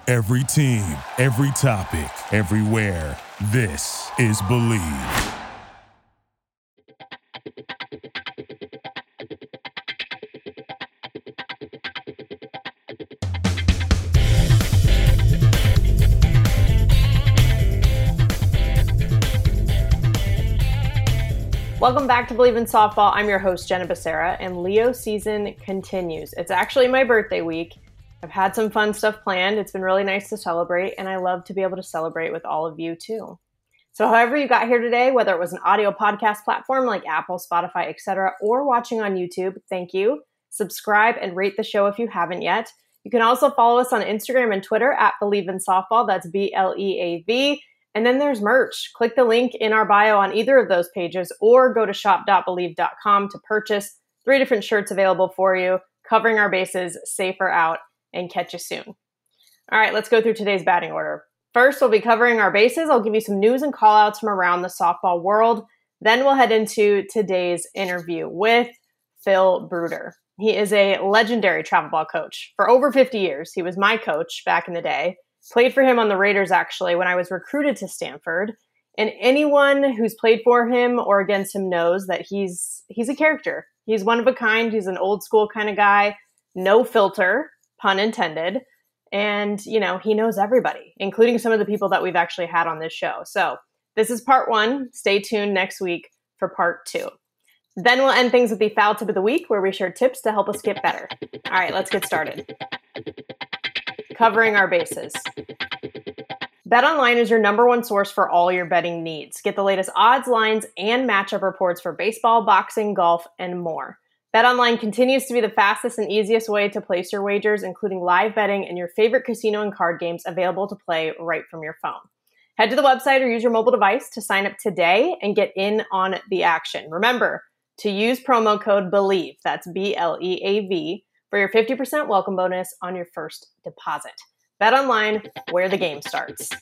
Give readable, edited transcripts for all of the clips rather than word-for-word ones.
Every team, every topic, everywhere. This is Believe. Welcome back to Believe in Softball. I'm your host, Jenna Becerra, and Leo season continues. It's actually my birthday week. I've had some fun stuff planned. It's been really nice to celebrate, and I love to be able to celebrate with all of you too. So however you got here today, whether it was an audio podcast platform like Apple, Spotify, etc., or watching on YouTube, thank you. Subscribe and rate the show if you haven't yet. You can also follow us on Instagram and Twitter at Believe in Softball. That's BLEAV. And then there's merch. Click the link in our bio on either of those pages or go to shop.believe.com to purchase 3 different shirts available for you, covering our bases, safer out, and catch you soon. All right, let's go through today's batting order. First, we'll be covering our bases. I'll give you some news and call outs from around the softball world. Then we'll head into today's interview with Phil Bruder. He is a legendary travel ball coach. For over 50 years, he was my coach back in the day. Played for him on the Raiders, actually, when I was recruited to Stanford. And anyone who's played for him or against him knows that he's a character. He's one of a kind. He's an old school kind of guy. No filter, pun intended. And, you know, he knows everybody, including some of the people that we've actually had on this show. So this is part 1. Stay tuned next week for part 2. Then we'll end things with the foul tip of the week, where we share tips to help us get better. All right, let's get started. Covering our bases. BetOnline is your number one source for all your betting needs. Get the latest odds, lines, and matchup reports for baseball, boxing, golf, and more. BetOnline continues to be the fastest and easiest way to place your wagers, including live betting and your favorite casino and card games available to play right from your phone. Head to the website or use your mobile device to sign up today and get in on the action. Remember to use promo code BELIEVE, that's BLEAV, for your 50% welcome bonus on your first deposit. BetOnline, where the game starts.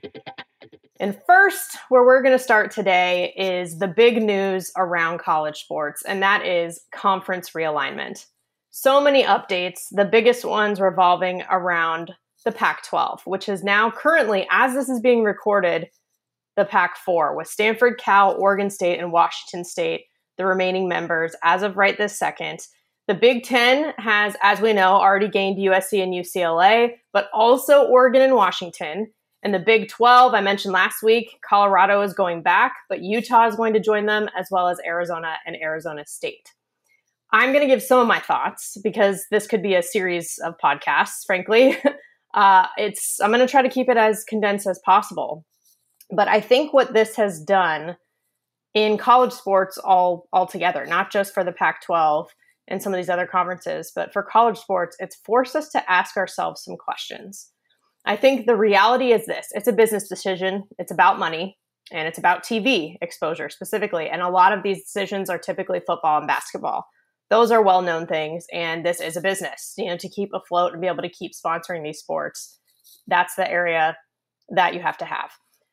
And first, where we're going to start today is the big news around college sports, and that is conference realignment. So many updates, the biggest ones revolving around the Pac-12, which is now currently, as this is being recorded, the Pac-4, with Stanford, Cal, Oregon State, and Washington State, the remaining members as of right this second. The Big Ten has, as we know, already gained USC and UCLA, but also Oregon and Washington. And the Big 12, I mentioned last week, Colorado is going back, but Utah is going to join them, as well as Arizona and Arizona State. I'm going to give some of my thoughts because this could be a series of podcasts, frankly. I'm going to try to keep it as condensed as possible. But I think what this has done in college sports altogether, not just for the Pac-12 and some of these other conferences, but for college sports, it's forced us to ask ourselves some questions. I think the reality is this. It's a business decision. It's about money, and it's about TV exposure specifically. And a lot of these decisions are typically football and basketball. Those are well-known things, and this is a business, to keep afloat and be able to keep sponsoring these sports. That's the area that you have to have.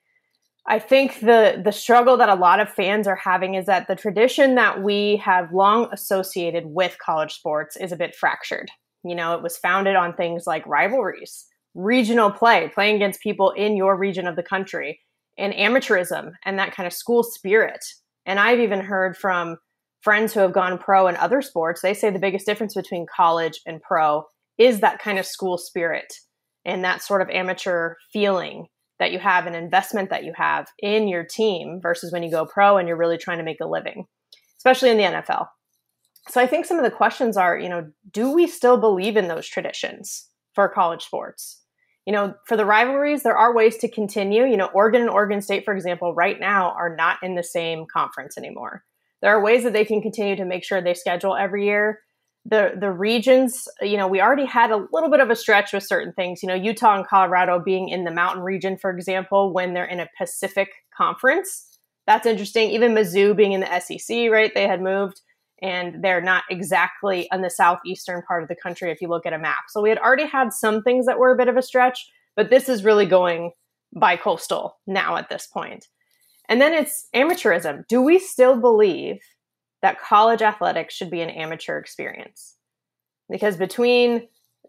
I think the struggle that a lot of fans are having is that the tradition that we have long associated with college sports is a bit fractured. It was founded on things like rivalries, regional play, playing against people in your region of the country, and amateurism and that kind of school spirit. And I've even heard from friends who have gone pro in other sports, they say the biggest difference between college and pro is that kind of school spirit and that sort of amateur feeling that you have, an investment that you have in your team versus when you go pro and you're really trying to make a living, especially in the NFL. So I think some of the questions are, do we still believe in those traditions for college sports? For the rivalries, there are ways to continue. Oregon and Oregon State, for example, right now are not in the same conference anymore. There are ways that they can continue to make sure they schedule every year. The regions, we already had a little bit of a stretch with certain things, Utah and Colorado being in the mountain region, for example, when they're in a Pacific conference. That's interesting. Even Mizzou being in the SEC, right? They had moved and they're not exactly on the southeastern part of the country if you look at a map. So we had already had some things that were a bit of a stretch, but this is really going bi-coastal now at this point. And then it's amateurism. Do we still believe that college athletics should be an amateur experience? Because between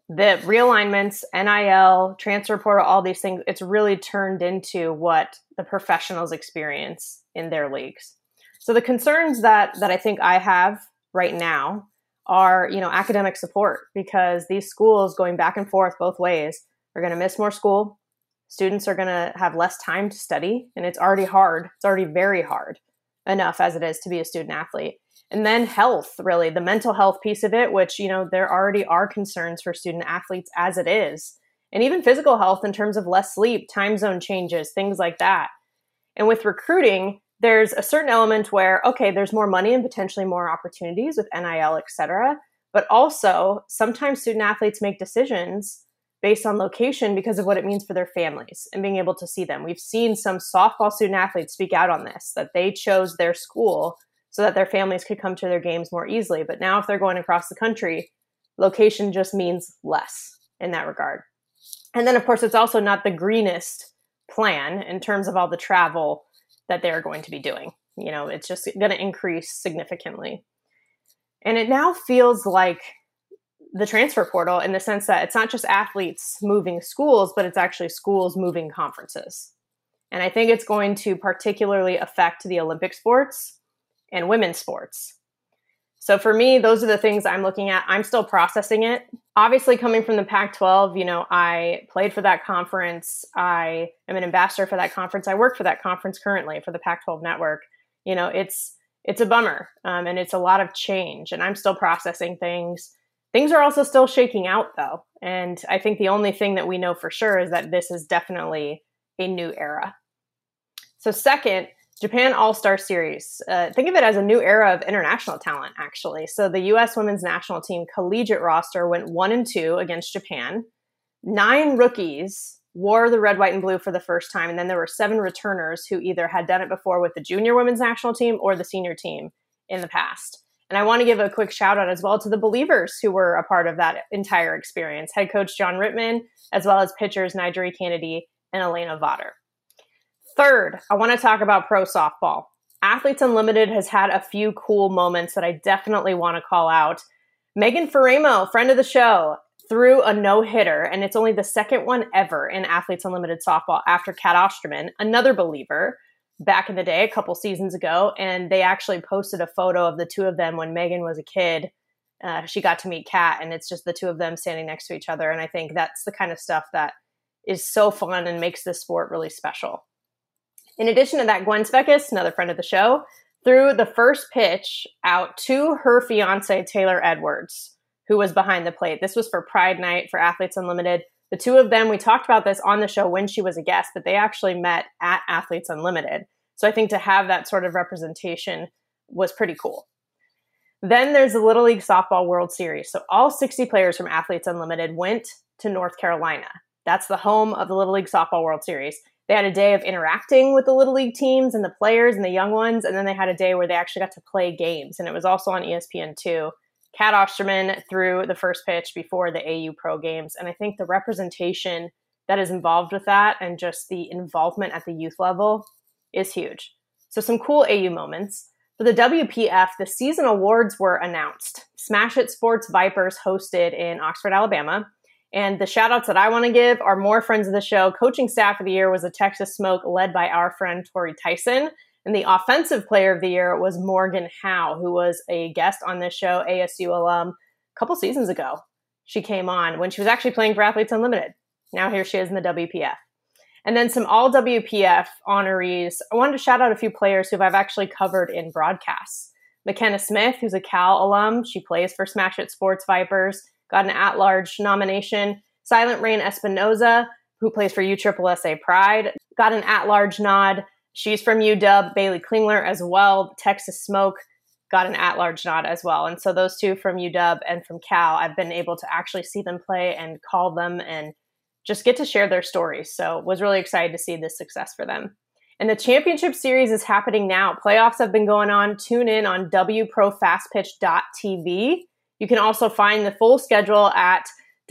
The realignments, NIL, transfer portal, all these things, it's really turned into what the professionals experience in their leagues. So the concerns that I think I have right now are, academic support, because these schools going back and forth both ways are going to miss more school. Students are going to have less time to study, and it's already hard. It's already very hard enough as it is to be a student athlete. And then health, really, the mental health piece of it, which, there already are concerns for student athletes as it is. And even physical health in terms of less sleep, time zone changes, things like that. And with recruiting, there's a certain element where, okay, there's more money and potentially more opportunities with NIL, et cetera. But also, sometimes student athletes make decisions based on location because of what it means for their families and being able to see them. We've seen some softball student athletes speak out on this, that they chose their school so that their families could come to their games more easily. But now if they're going across the country, location just means less in that regard. And then, of course, it's also not the greenest plan in terms of all the travel that they're going to be doing. It's just going to increase significantly. And it now feels like the transfer portal in the sense that it's not just athletes moving schools, but it's actually schools moving conferences. And I think it's going to particularly affect the Olympic sports and women's sports. So for me, those are the things I'm looking at. I'm still processing it. Obviously, coming from the Pac-12, I played for that conference. I am an ambassador for that conference. I work for that conference currently for the Pac-12 network. It's a bummer, and it's a lot of change, and I'm still processing things. Things are also still shaking out, though. And I think the only thing that we know for sure is that this is definitely a new era. So second, Japan All-Star Series. Think of it as a new era of international talent, actually. So the U.S. women's national team collegiate roster went 1-2 against Japan. 9 rookies wore the red, white, and blue for the first time. And then there were 7 returners who either had done it before with the junior women's national team or the senior team in the past. And I want to give a quick shout out as well to the Believers who were a part of that entire experience. Head coach John Rittman, as well as pitchers Nigeri Kennedy and Elena Votter. Third, I want to talk about pro softball. Athletes Unlimited has had a few cool moments that I definitely want to call out. Megan Faremo, friend of the show, threw a no-hitter, and it's only the second one ever in Athletes Unlimited softball after Kat Osterman, another Believer, back in the day, a couple seasons ago, and they actually posted a photo of the two of them when Megan was a kid. She got to meet Kat, and it's just the two of them standing next to each other, and I think that's the kind of stuff that is so fun and makes this sport really special. In addition to that, Gwen Spekas, another friend of the show, threw the first pitch out to her fiance, Taylor Edwards, who was behind the plate. This was for Pride Night for Athletes Unlimited. The two of them, we talked about this on the show when she was a guest, but they actually met at Athletes Unlimited. So I think to have that sort of representation was pretty cool. Then there's the Little League Softball World Series. So all 60 players from Athletes Unlimited went to North Carolina. That's the home of the Little League Softball World Series. They had a day of interacting with the Little League teams and the players and the young ones, and then they had a day where they actually got to play games, and it was also on ESPN2. Kat Osterman threw the first pitch before the AU Pro Games, and I think the representation that is involved with that and just the involvement at the youth level is huge. So some cool AU moments. For the WPF, the season awards were announced. Smash It Sports Vipers hosted in Oxford, Alabama. And the shout outs that I want to give are more friends of the show. Coaching staff of the year was the Texas Smoke, led by our friend Tori Tyson. And the offensive player of the year was Morgan Howe, who was a guest on this show, ASU alum, a couple seasons ago. She came on when she was actually playing for Athletes Unlimited. Now here she is in the WPF. And then some all WPF honorees. I wanted to shout out a few players who I've actually covered in broadcasts. McKenna Smith, who's a Cal alum. She plays for Smash It Sports Vipers. Got an at-large nomination. Silent Rain Espinoza, who plays for USSSA Pride, got an at-large nod. She's from UW. Bailey Klingler as well. Texas Smoke got an at-large nod as well. And so those two from UW and from Cal, I've been able to actually see them play and call them and just get to share their stories. So was really excited to see this success for them. And the championship series is happening now. Playoffs have been going on. Tune in on wprofastpitch.tv. You can also find the full schedule at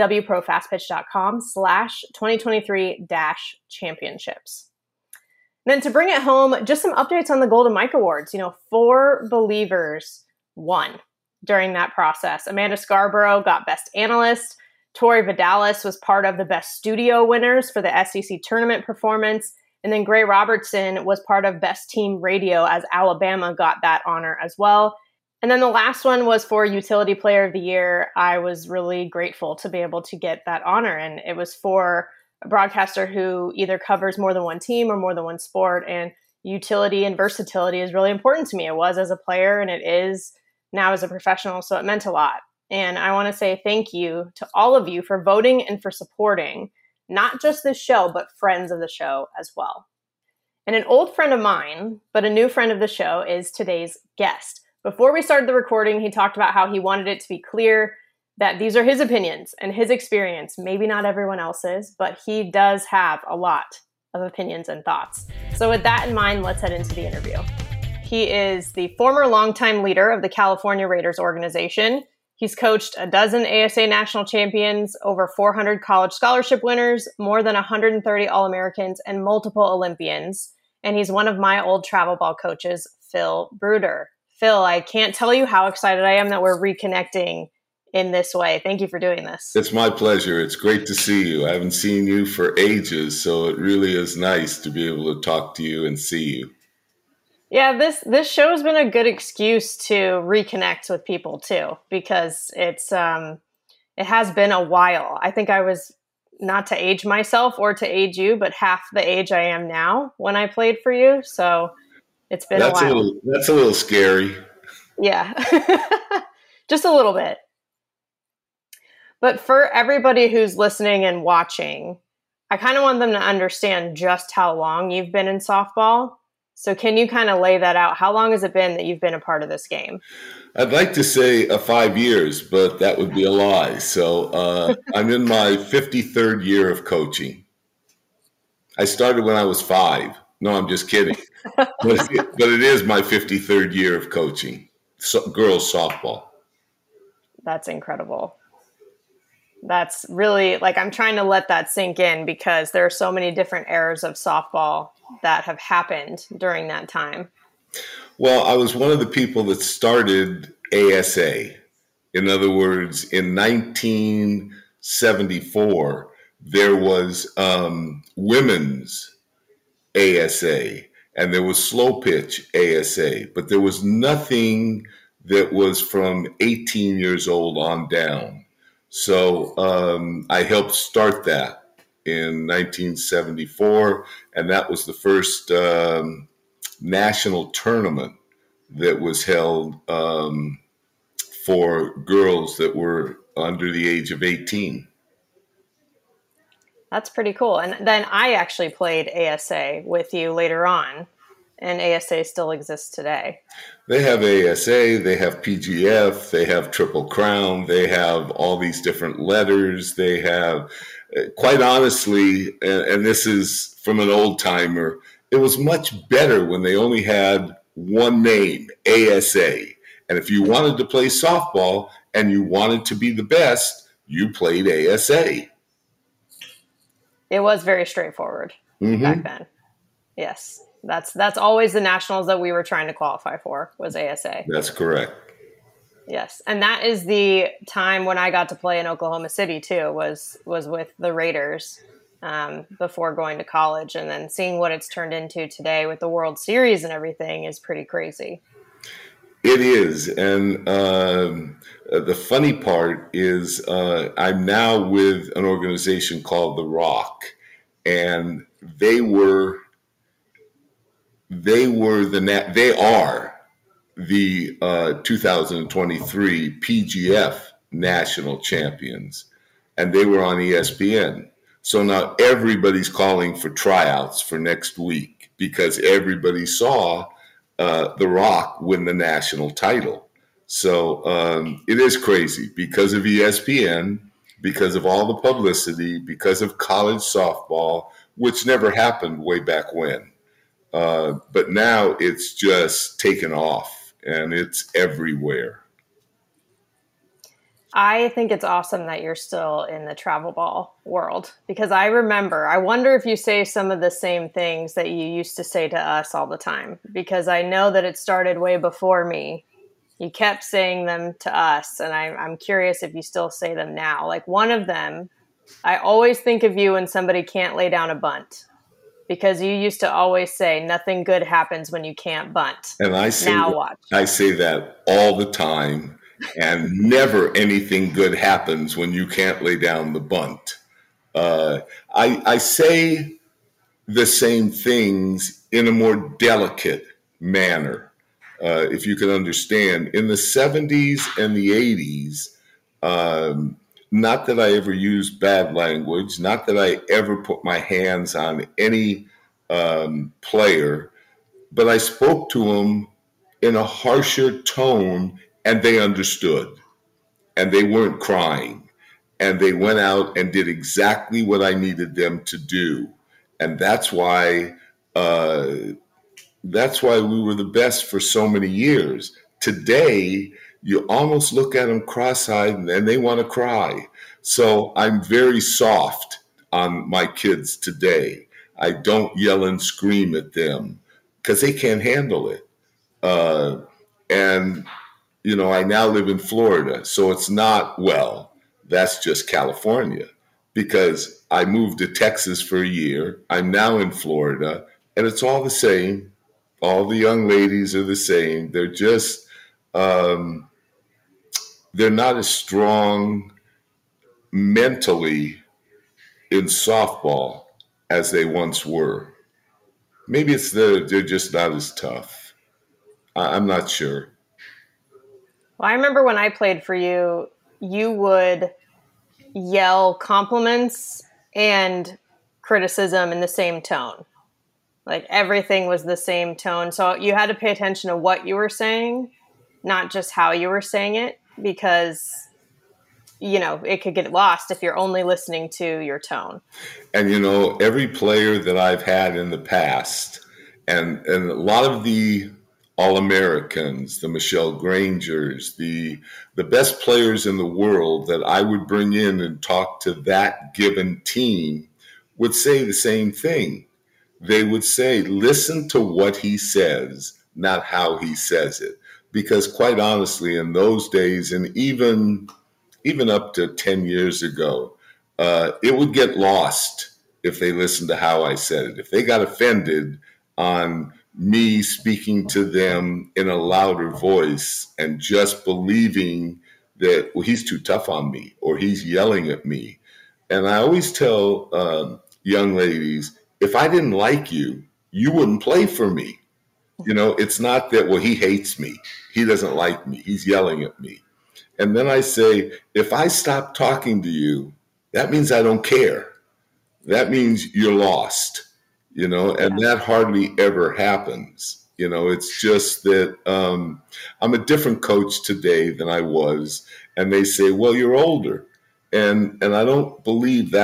wprofastpitch.com/2023-championships. Then to bring it home, just some updates on the Golden Mike Awards. 4 Believers won during that process. Amanda Scarborough got Best Analyst. Tori Vidalis was part of the Best Studio winners for the SEC tournament performance. And then Gray Robertson was part of Best Team Radio, as Alabama got that honor as well. And then the last one was for Utility Player of the Year. I was really grateful to be able to get that honor. And it was for a broadcaster who either covers more than one team or more than one sport. And utility and versatility is really important to me. It was as a player and it is now as a professional. So it meant a lot. And I want to say thank you to all of you for voting and for supporting not just this show, but friends of the show as well. And an old friend of mine, but a new friend of the show, is today's guest. Before we started the recording, he talked about how he wanted it to be clear that these are his opinions and his experience. Maybe not everyone else's, but he does have a lot of opinions and thoughts. So with that in mind, let's head into the interview. He is the former longtime leader of the California Raiders organization. He's coached a dozen ASA national champions, over 400 college scholarship winners, more than 130 All-Americans, and multiple Olympians. And he's one of my old travel ball coaches, Phil Bruder. Phil, I can't tell you how excited I am that we're reconnecting in this way. Thank you for doing this. It's my pleasure. It's great to see you. I haven't seen you for ages, so it really is nice to be able to talk to you and see you. Yeah, this show has been a good excuse to reconnect with people too, because it has been a while. I think I was, not to age myself or to age you, but half the age I am now when I played for you. So it's been a while. That's a little scary. Yeah, just a little bit. But for everybody who's listening and watching, I kind of want them to understand just how long you've been in softball. So can you kind of lay that out? How long has it been that you've been a part of this game? I'd like to say 5 years, but that would be a lie. So I'm in my 53rd year of coaching. I started when I was 5. No, I'm just kidding. but it is my 53rd year of coaching, girls softball. That's incredible. That's really, I'm trying to let that sink in because there are so many different eras of softball that have happened during that time. Well, I was one of the people that started ASA. In other words, in 1974, there was women's ASA and there was slow pitch ASA, but there was nothing that was from 18 years old on down. So I helped start that in 1974, and that was the first national tournament that was held for girls that were under the age of 18. That's pretty cool. And then I actually played ASA with you later on, and ASA still exists today. They have ASA, they have PGF, they have Triple Crown, they have all these different letters. They have, quite honestly, and this is from an old timer, it was much better when they only had one name, ASA. And if you wanted to play softball and you wanted to be the best, you played ASA. It was very straightforward back then. Yes. That's always the nationals that we were trying to qualify for, was ASA. That's correct. Yes. And that is the time when I got to play in Oklahoma City too, was with the Raiders before going to college. And then seeing what it's turned into today with the World Series and everything is pretty crazy. It is. And the funny part is I'm now with an organization called The Rock, and they are the 2023 PGF national champions, and they were on ESPN. So now everybody's calling for tryouts for next week because everybody saw The Rock win the national title. So it is crazy because of ESPN, because of all the publicity, because of college softball, which never happened way back when. But now it's just taken off and it's everywhere. I think it's awesome that you're still in the travel ball world, because I wonder if you say some of the same things that you used to say to us all the time, because I know that it started way before me, You kept saying them to us, and I'm curious if you still say them now. Like one of them, I always think of you when somebody can't lay down a bunt, because you used to always say nothing good happens when you can't bunt. And I say now that, watch. I say that all the time, and never anything good happens when you can't lay down the bunt. I say the same things in a more delicate manner. If you can understand, in the 70s and the 80s, not that I ever used bad language, not that I ever put my hands on any player, but I spoke to them in a harsher tone, and they understood, and they weren't crying, and they went out and did exactly what I needed them to do, and that's why we were the best for so many years. Today, you almost look at them cross-eyed and they want to cry. So I'm very soft on my kids today. I don't yell and scream at them because they can't handle it. And, I now live in Florida, so it's not, that's just California, because I moved to Texas for a year. I'm now in Florida, and it's all the same. All the young ladies are the same. They're just, they're not as strong mentally in softball as they once were. Maybe it's they're just not as tough. I'm not sure. Well, I remember when I played for you, you would yell compliments and criticism in the same tone. Like everything was the same tone. So you had to pay attention to what you were saying, not just how you were saying it, because, it could get lost if you're only listening to your tone. And, every player that I've had in the past, and a lot of the All-Americans, the Michelle Grangers, the best players in the world that I would bring in and talk to that given team would say the same thing. They would say, listen to what he says, not how he says it. Because quite honestly, in those days, and even up to 10 years ago, it would get lost if they listened to how I said it. If they got offended on me speaking to them in a louder voice and just believing that, he's too tough on me or he's yelling at me. And I always tell young ladies, if I didn't like you, you wouldn't play for me. It's not that, he hates me. He doesn't like me. He's yelling at me. And then I say, if I stop talking to you, that means I don't care. That means you're lost, and that hardly ever happens. It's just that I'm a different coach today than I was. And they say, well, you're older. And I don't believe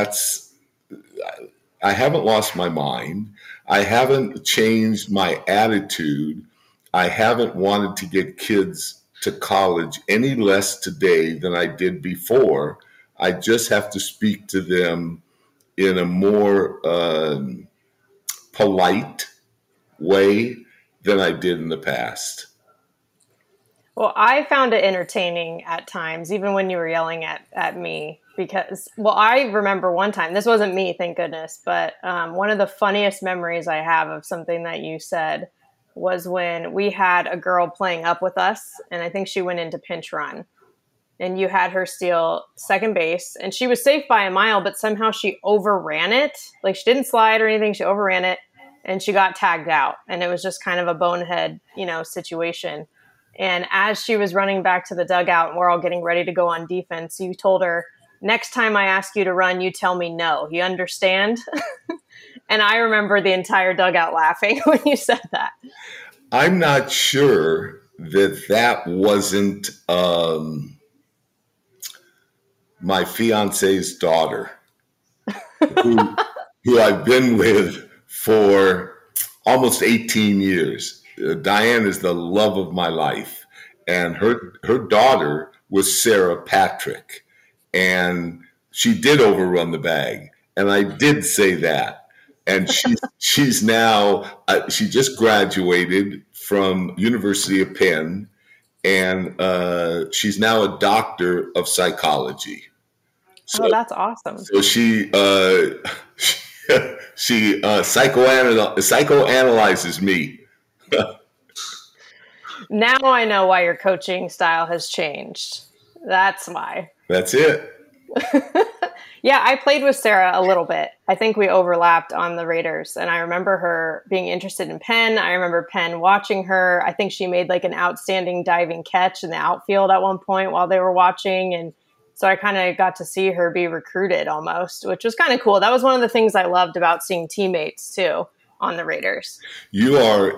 I haven't lost my mind. I haven't changed my attitude. I haven't wanted to get kids to college any less today than I did before. I just have to speak to them in a more polite way than I did in the past. Well, I found it entertaining at times, even when you were yelling at me, because, I remember one time, this wasn't me, thank goodness, but one of the funniest memories I have of something that you said was when we had a girl playing up with us, and I think she went into pinch run, and you had her steal second base, and she was safe by a mile, but somehow she overran it. Like, she didn't slide or anything, she overran it, and she got tagged out, and it was just kind of a bonehead, situation. And as she was running back to the dugout and we're all getting ready to go on defense, you told her, next time I ask you to run, you tell me no. You understand? And I remember the entire dugout laughing when you said that. I'm not sure that wasn't my fiance's daughter, who I've been with for almost 18 years. Diane is the love of my life. And her daughter was Sarah Patrick. And she did overrun the bag. And I did say that. And she's now, she just graduated from University of Penn. and she's now a doctor of psychology. So, Oh, that's awesome. So she psychoanalyzes me. Now I know why your coaching style has changed. That's why. That's it. Yeah, I played with Sarah a little bit. I think we overlapped on the Raiders, and I remember her being interested in Penn. I remember Penn watching her. I think she made like an outstanding diving catch in the outfield at one point while they were watching, and so I kind of got to see her be recruited almost, which was kind of cool. That was one of the things I loved about seeing teammates too on the Raiders. You are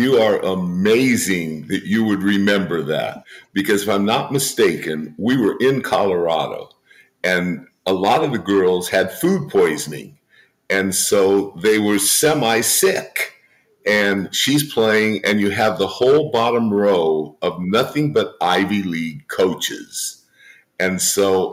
amazing that you would remember that, because if I'm not mistaken, we were in Colorado, and a lot of the girls had food poisoning, and so they were semi-sick. And she's playing, and you have the whole bottom row of nothing but Ivy League coaches. And so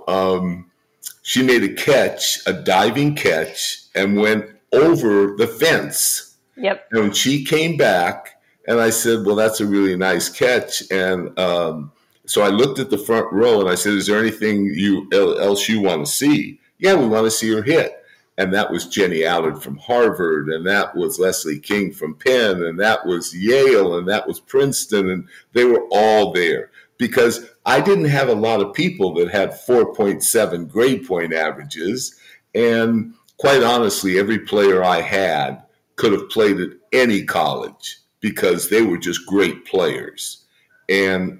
she made a catch, a diving catch, and went over the fence. Yep. And when she came back, and I said, well, that's a really nice catch. And so I looked at the front row, and I said, is there anything else you want to see? Yeah, we want to see her hit. And that was Jenny Allard from Harvard, and that was Leslie King from Penn, and that was Yale, and that was Princeton, and they were all there. Because I didn't have a lot of people that had 4.7 grade point averages. And quite honestly, every player I had could have played at any college because they were just great players. And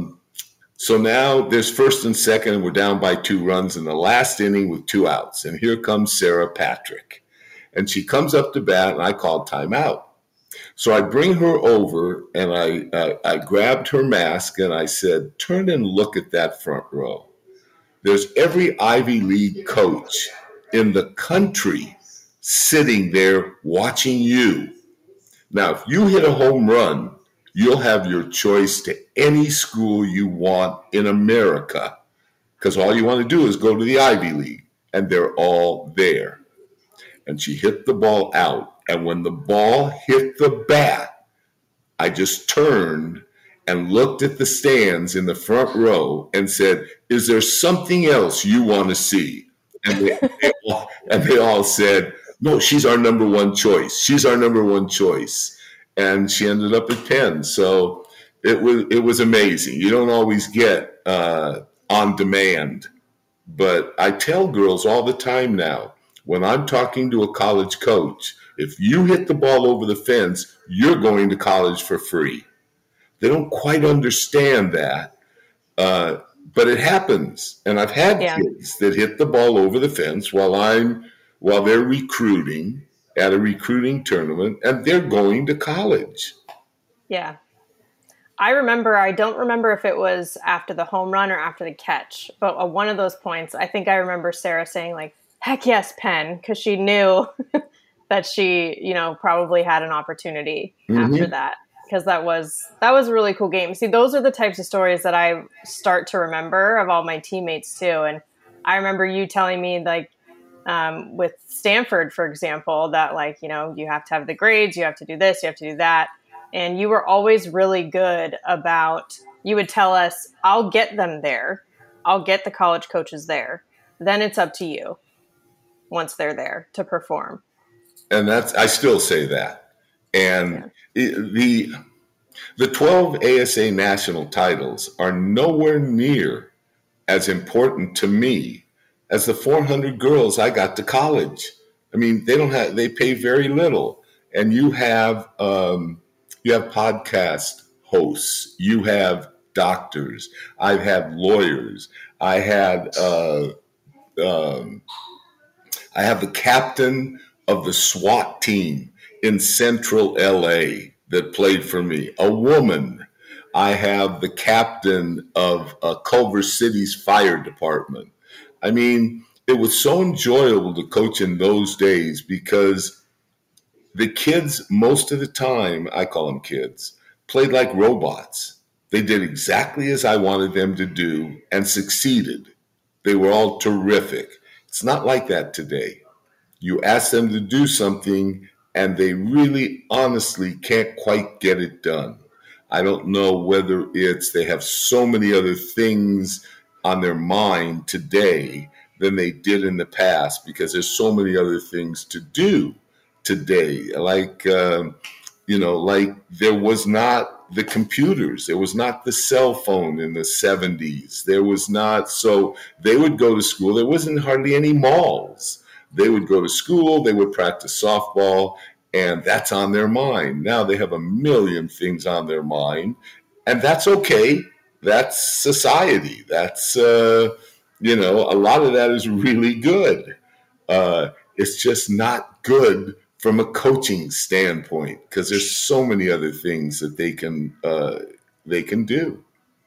so now there's first and second, and we're down by 2 runs in the last inning with 2 outs. And here comes Sarah Patrick. And she comes up to bat, and I called timeout. So I bring her over, and I grabbed her mask, and I said, turn and look at that front row. There's every Ivy League coach in the country sitting there watching you. Now, if you hit a home run, you'll have your choice to any school you want in America, because all you want to do is go to the Ivy League, and they're all there. And she hit the ball out. And when the ball hit the bat, I just turned and looked at the stands in the front row and said, is there something else you want to see? And they all said, no, she's our number one choice. She's our number one choice. And she ended up at Penn. So it was amazing. You don't always get on demand. But I tell girls all the time now, when I'm talking to a college coach, if you hit the ball over the fence, you're going to college for free. They don't quite understand that, but it happens. And I've had kids that hit the ball over the fence while they're recruiting at a recruiting tournament, and they're going to college. Yeah. I don't remember if it was after the home run or after the catch, but at one of those points, I think I remember Sarah saying like, heck yes, Penn, because she knew that she, probably had an opportunity after that, because that was a really cool game. See, those are the types of stories that I start to remember of all my teammates too. And I remember you telling me like with Stanford, for example, that like, you have to have the grades, you have to do this, you have to do that. And you were always really good about, you would tell us, I'll get them there. I'll get the college coaches there. Then it's up to you once they're there to perform. And I still say that. And the 12 ASA national titles are nowhere near as important to me as the 400 girls I got to college. I mean, they pay very little. And you have podcast hosts, you have doctors, I've had lawyers, I have the captain of the SWAT team in Central LA that played for me, a woman. I have the captain of Culver City's fire department. I mean, it was so enjoyable to coach in those days because the kids, most of the time, I call them kids, played like robots. They did exactly as I wanted them to do and succeeded. They were all terrific. It's not like that today. You ask them to do something and they really honestly can't quite get it done. I don't know whether it's they have so many other things on their mind today than they did in the past, because there's so many other things to do today. Like, like there was not the computers, there was not the cell phone in the 70s. There was not, so they would go to school. There wasn't hardly any malls. They would go to school, they would practice softball, and that's on their mind. Now they have a million things on their mind, and that's okay. That's society. That's, a lot of that is really good. It's just not good from a coaching standpoint, because there's so many other things that they can do.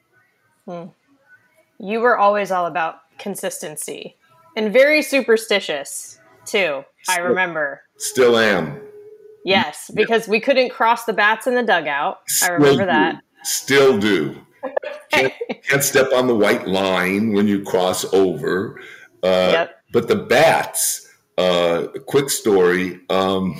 You were always all about consistency and very superstitious too. I remember. Still am. Yes, because we couldn't cross the bats in the dugout. I remember that. Still do. Can't step on the white line when you cross over. Yep. But the bats, a quick story. The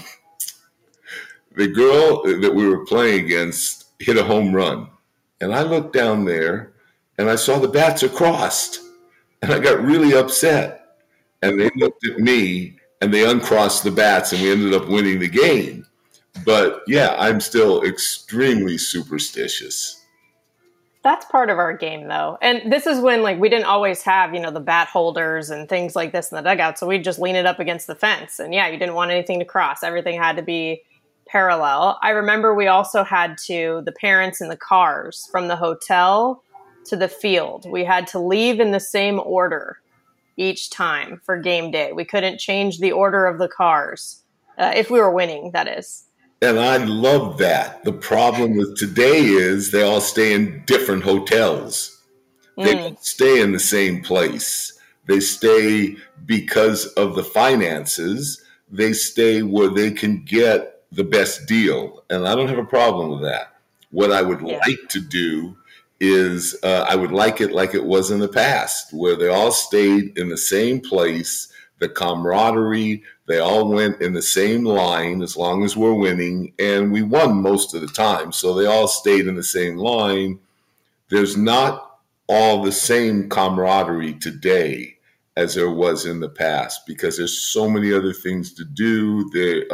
girl that we were playing against hit a home run. And I looked down there and I saw the bats are crossed. And I got really upset. And they looked at me and they uncrossed the bats and we ended up winning the game. But yeah, I'm still extremely superstitious. That's part of our game, though. And this is when, we didn't always have, the bat holders and things like this in the dugout. So we'd just lean it up against the fence. And yeah, you didn't want anything to cross. Everything had to be parallel. I remember we also had the parents in the cars from the hotel to the field. We had to leave in the same order each time for game day. We couldn't change the order of the cars if we were winning, that is. And I love that. The problem with today is they all stay in different hotels. They don't stay in the same place. They stay because of the finances. They stay where they can get the best deal. And I don't have a problem with that. What I would like to do is I would like it was in the past, where they all stayed in the same place, the camaraderie, they all went in the same line as long as we're winning, and we won most of the time. So they all stayed in the same line. There's not all the same camaraderie today as there was in the past, because there's so many other things to do.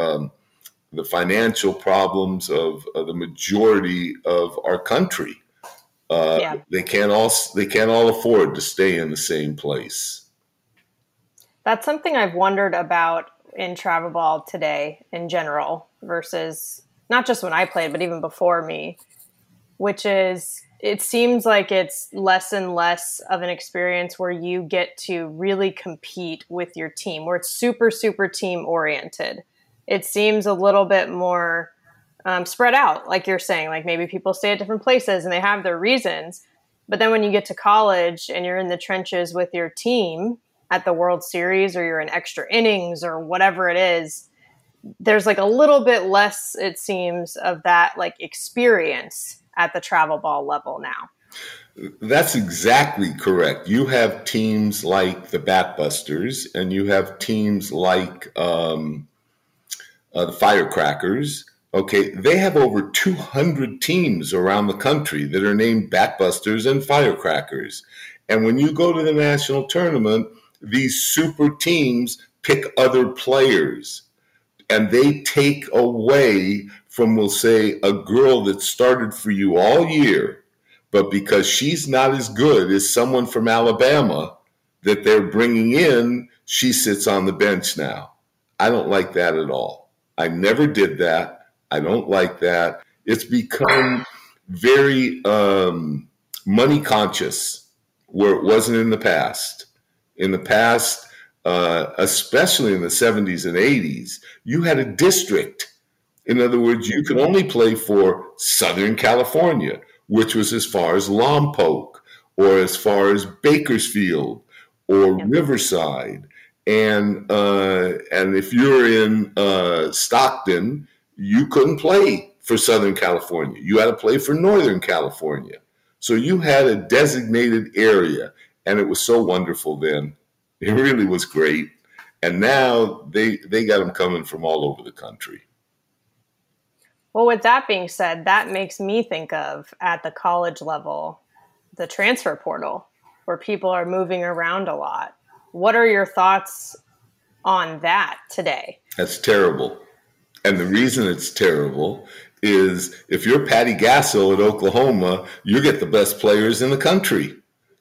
The financial problems of the majority of our country. They can't all afford to stay in the same place. That's something I've wondered about in travel ball today in general versus not just when I played, but even before me, which is it seems like it's less and less of an experience where you get to really compete with your team, where it's super, super team oriented. It seems a little bit more spread out, like you're saying, like maybe people stay at different places and they have their reasons. But then when you get to college and you're in the trenches with your team at the World Series, or you're in extra innings or whatever it is, there's a little bit less, it seems, of that experience at the travel ball level now. That's exactly correct. You have teams like the Batbusters, and you have teams like the Firecrackers. Okay, they have over 200 teams around the country that are named Batbusters and Firecrackers. And when you go to the national tournament, these super teams pick other players, and they take away from, we'll say, a girl that started for you all year, but because she's not as good as someone from Alabama that they're bringing in, she sits on the bench now. I don't like that at all. I never did that. I don't like that. It's become very money conscious, where it wasn't in the past. In the past, especially in the 70s and 80s, you had a district. In other words, you could only play for Southern California, which was as far as Lompoc or as far as Bakersfield or Riverside. And if you're in Stockton, you couldn't play for Southern California. You had to play for Northern California. So you had a designated area. And it was so wonderful then. It really was great. And now they got them coming from all over the country. Well, with that being said, that makes me think of at the college level, the transfer portal, where people are moving around a lot. What are your thoughts on that today? That's terrible. And the reason it's terrible is if you're Patty Gasso at Oklahoma, you get the best players in the country.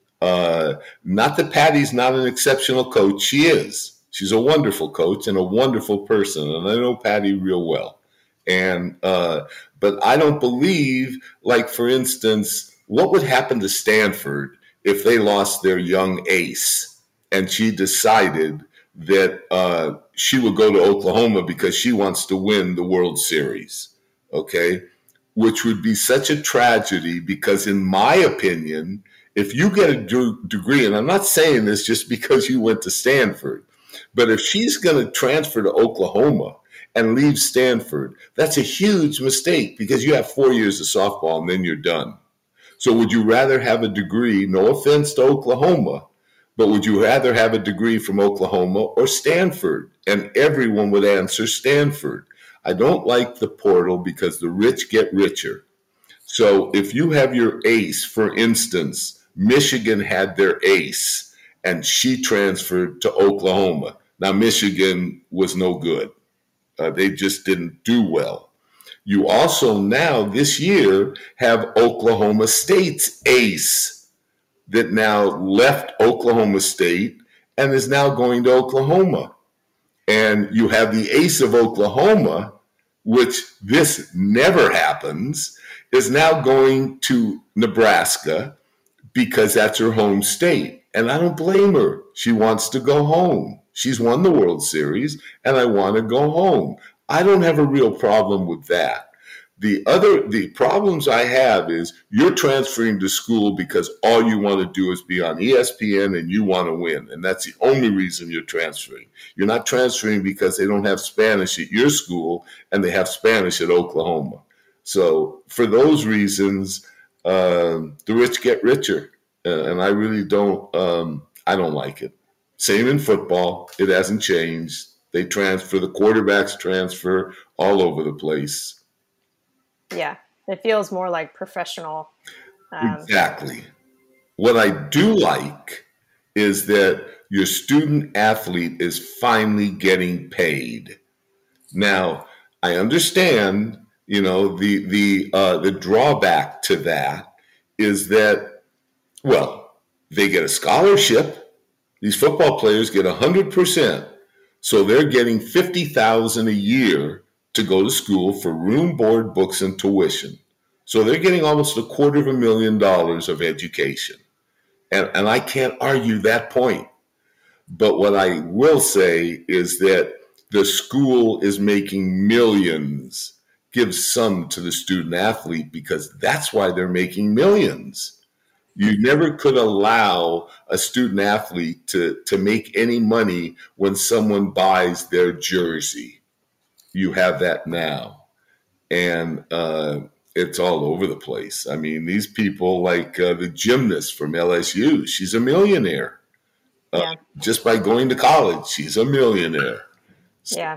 Not that Patty's not an exceptional coach. She is. She's a wonderful coach and a wonderful person. And I know Patty real well. And but I don't believe, like, for instance, what would happen to Stanford if they lost their young ace and she decided that she would go to Oklahoma because she wants to win the World Series, okay? Which would be such a tragedy because, in my opinion, if you get a degree, and I'm not saying this just because you went to Stanford, but if she's going to transfer to Oklahoma and leave Stanford, that's a huge mistake because you have 4 years of softball and then you're done. So would you rather have a degree, no offense to Oklahoma, but would you rather have a degree from Oklahoma or Stanford? And everyone would answer Stanford. I don't like the portal because the rich get richer. So if you have your ace, for instance, Michigan had their ace and she transferred to Oklahoma. Now, Michigan was no good. They just didn't do well. You also now, this year, have Oklahoma State's ace that now left Oklahoma State and is now going to Oklahoma. And you have the ace of Oklahoma, which this never happens, is now going to Nebraska because that's her home state. And I don't blame her. She wants to go home. She's won the World Series, and I want to go home. I don't have a real problem with that. The problems I have is you're transferring to school because all you want to do is be on ESPN and you want to win. And that's the only reason you're transferring. You're not transferring because they don't have Spanish at your school and they have Spanish at Oklahoma. So for those reasons, the rich get richer. And I really don't, I don't like it. Same in football. It hasn't changed. They transfer, the quarterbacks transfer all over the place. Yeah, it feels more like professional. Exactly. What I do like is that your student athlete is finally getting paid. Now, I understand, the drawback to that is that, well, they get a scholarship. These football players get 100%. So they're getting $50,000 a year to go to school for room, board, books, and tuition. So they're getting almost $250,000 of education. And I can't argue that point. But what I will say is that the school is making millions, give some to the student athlete because that's why they're making millions. You never could allow a student athlete to make any money when someone buys their jersey. You have that now. And it's all over the place. I mean, these people like the gymnast from LSU, she's a millionaire. Just by going to college, she's a millionaire. Yeah.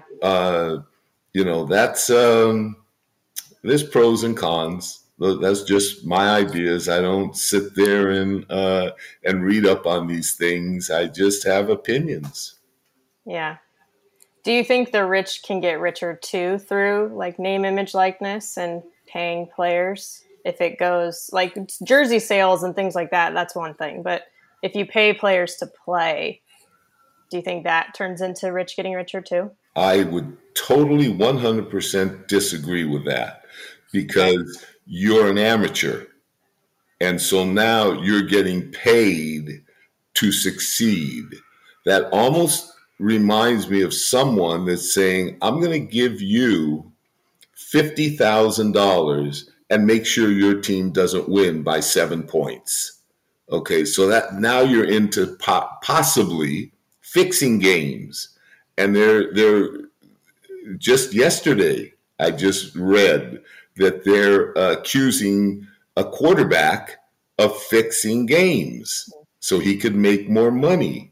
That's, there's pros and cons. That's just my ideas. I don't sit there and read up on these things. I just have opinions. Yeah. Do you think the rich can get richer too through like name, image, likeness and paying players? If it goes like jersey sales and things like that, that's one thing. But if you pay players to play, do you think that turns into rich getting richer too? I would totally 100% disagree with that because you're an amateur. And so now you're getting paid to succeed. That almost reminds me of someone that's saying, I'm going to give you $50,000 and make sure your team doesn't win by 7 points. Okay, so that now you're into possibly fixing games. And they're just yesterday, I just read that they're accusing a quarterback of fixing games so he could make more money.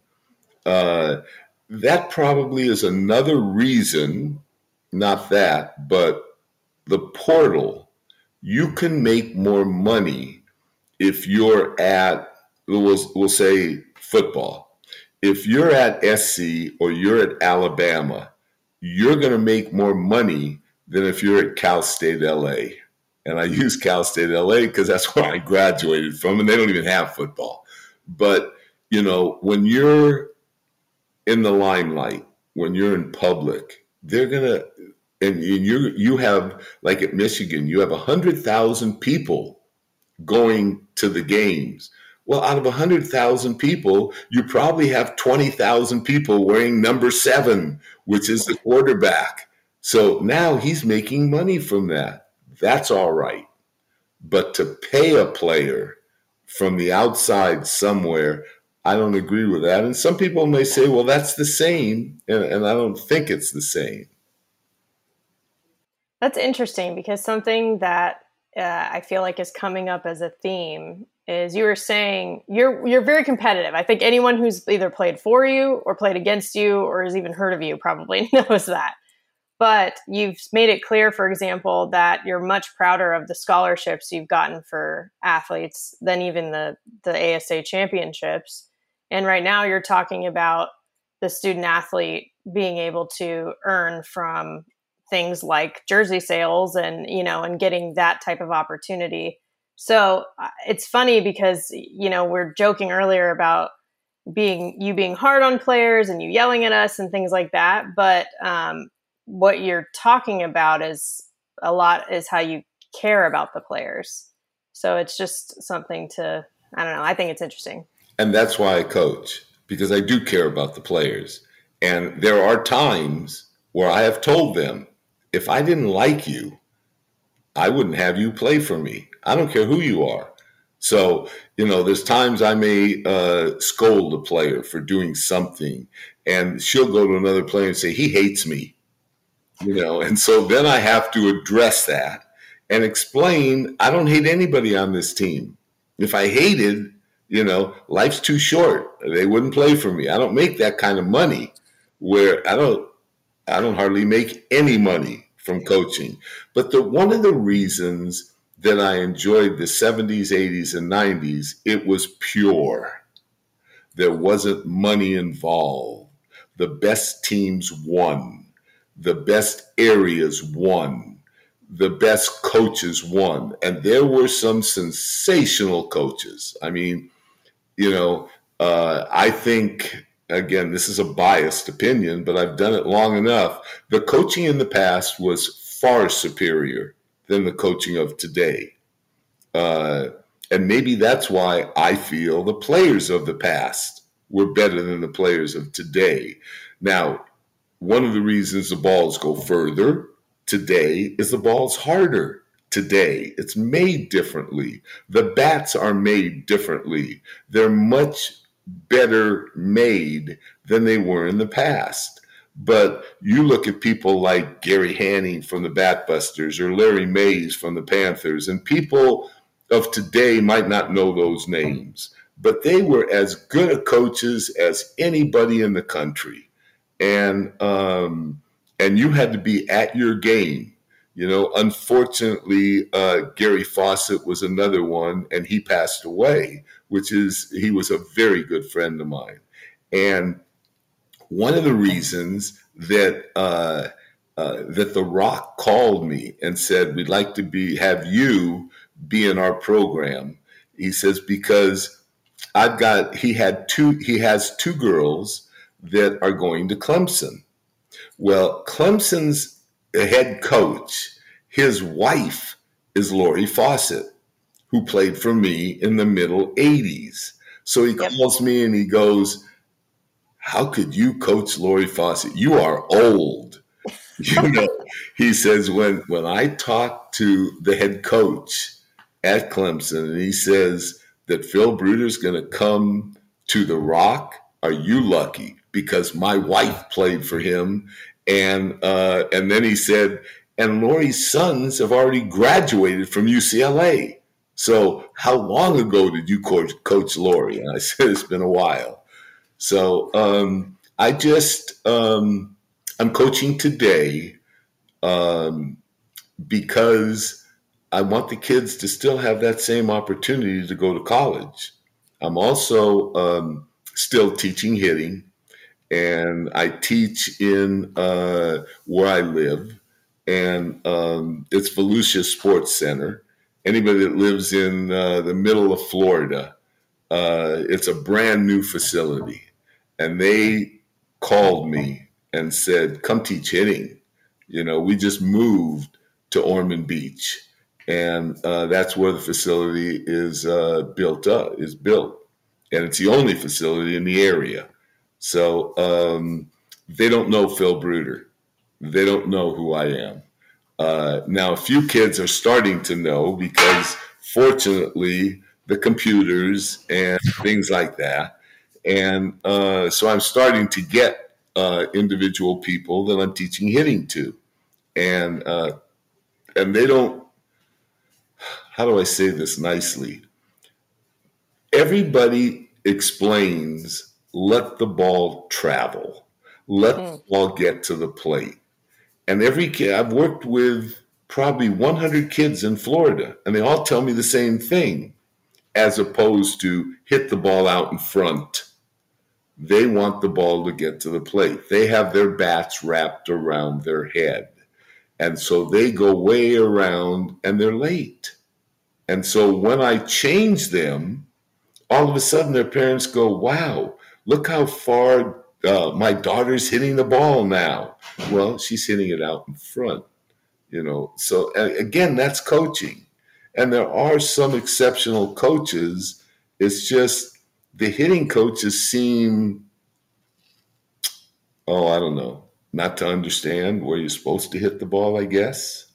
That probably is another reason, not that, but the portal, you can make more money if you're at, we'll say football. If you're at SC or you're at Alabama, you're going to make more money than if you're at Cal State LA. And I use Cal State LA because that's where I graduated from, and they don't even have football. But, when you're in the limelight, when you're in public, they're going to, and you have, like at Michigan, you have 100,000 people going to the games. Well, out of 100,000 people, you probably have 20,000 people wearing number 7, which is the quarterback. So now he's making money from that. That's all right. But to pay a player from the outside somewhere, I don't agree with that. And some people may say, well, that's the same. And I don't think it's the same. That's interesting, because something that I feel like is coming up as a theme is, you were saying you're very competitive. I think anyone who's either played for you or played against you or has even heard of you probably knows that. But you've made it clear, for example, that you're much prouder of the scholarships you've gotten for athletes than even the ASA championships. And right now you're talking about the student athlete being able to earn from things like jersey sales and, and getting that type of opportunity. So it's funny because, we're joking earlier about being hard on players and you yelling at us and things like that. But what you're talking about is how you care about the players. So it's just something to, I don't know, I think it's interesting. And that's why I coach, because I do care about the players. And there are times where I have told them, if I didn't like you, I wouldn't have you play for me. I don't care who you are. So, there's times I may scold a player for doing something, and she'll go to another player and say, he hates me. And so then I have to address that and explain, I don't hate anybody on this team. If I hated, life's too short. They wouldn't play for me. I don't make that kind of money where I don't hardly make any money from coaching. But one of the reasons that I enjoyed the 70s, 80s, and 90s, it was pure. There wasn't money involved. The best teams won. The best areas won. The best coaches won. And there were some sensational coaches. I mean, I think, again, this is a biased opinion, but I've done it long enough. The coaching in the past was far superior than the coaching of today. And maybe that's why I feel the players of the past were better than the players of today. Now, one of the reasons the balls go further today is the ball's harder today. It's made differently. The bats are made differently. They're much better made than they were in the past. But you look at people like Gary Hanning from the Batbusters or Larry Mays from the Panthers, and people of today might not know those names, but they were as good a coaches as anybody in the country. And you had to be at your game. Unfortunately, Gary Fawcett was another one, and he passed away, he was a very good friend of mine. And one of the reasons that The Rock called me and said, we'd like to have you be in our program. He says, because he has 2 girls that are going to Clemson. Well, Clemson's head coach, his wife is Lori Fawcett, who played for me in the middle 80s. So he calls me and he goes, how could you coach Lori Fawcett? You are old. He says, when I talked to the head coach at Clemson and he says that Phil Bruder's going to come to The Rock, are you lucky? Because my wife played for him. And then he said, and Lori's sons have already graduated from UCLA. So how long ago did you coach Lori? And I said, it's been a while. So I'm coaching today because I want the kids to still have that same opportunity to go to college. I'm also still teaching hitting, and I teach in where I live, and it's Volusia Sports Center. Anybody that lives in the middle of Florida, it's a brand new facility. And they called me and said, come teach hitting. We just moved to Ormond Beach. And that's where the facility is built. And it's the only facility in the area. So they don't know Phil Bruder. They don't know who I am. Now, a few kids are starting to know because, fortunately, the computers and things like that. And so I'm starting to get individual people that I'm teaching hitting to. And they don't, how do I say this nicely? Everybody explains, let the ball travel. Let the ball get to the plate. And every kid, I've worked with probably 100 kids in Florida, and they all tell me the same thing, as opposed to hit the ball out in front. They want the ball to get to the plate. They have their bats wrapped around their head. And so they go way around and they're late. And so when I change them, all of a sudden their parents go, wow, look how far my daughter's hitting the ball now. Well, she's hitting it out in front, So again, that's coaching. And there are some exceptional coaches. It's just the hitting coaches seem, I don't know, not to understand where you're supposed to hit the ball, I guess.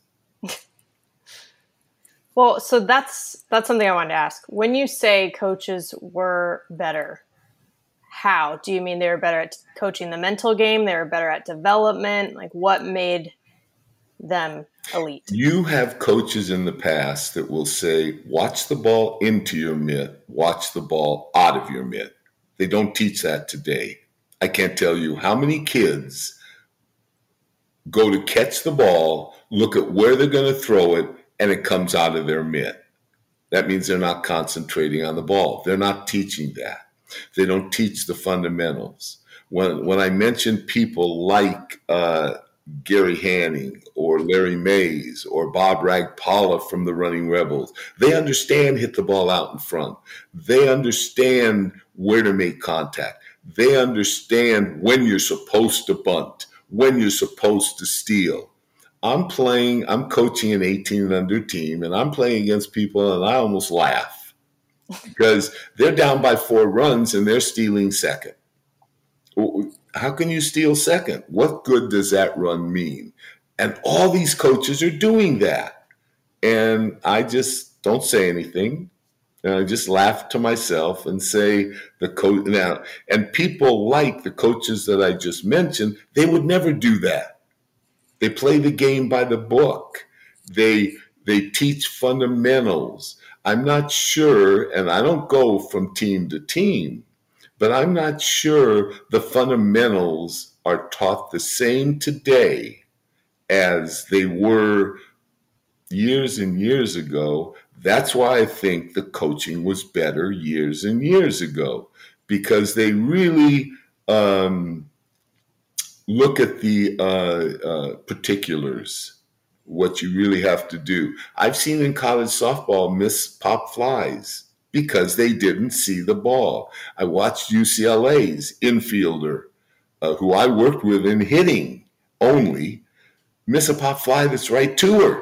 Well, so that's something I wanted to ask. When you say coaches were better, how? Do you mean they were better at coaching the mental game? They were better at development? Like, what made them elite? You have coaches in the past that will say, watch the ball into your mitt, watch the ball out of your mitt. They don't teach that today. I can't tell you how many kids go to catch the ball, look at where they're going to throw it, and it comes out of their mitt. That means they're not concentrating on the ball. They're not teaching that. They don't teach the fundamentals. When I mention people like Gary Hanning or Larry Mays or Bob Ragpala from the Running Rebels, they understand hit the ball out in front. They understand where to make contact. They understand when you're supposed to bunt, when you're supposed to steal. I'm coaching an 18 and under team, and I'm playing against people, and I almost laugh because they're down by 4 runs and they're stealing second. How can you steal second? What good does that run mean? And all these coaches are doing that. And I just don't say anything. And I just laugh to myself and say the coach now. And people like the coaches that I just mentioned, they would never do that. They play the game by the book. They teach fundamentals. I'm not sure, and I don't go from team to team, but I'm not sure the fundamentals are taught the same today as they were years and years ago. That's why I think the coaching was better years and years ago, because they really look at the particulars, what you really have to do. I've seen in college softball miss pop flies because they didn't see the ball. I watched UCLA's infielder, who I worked with in hitting only, miss a pop fly that's right to her,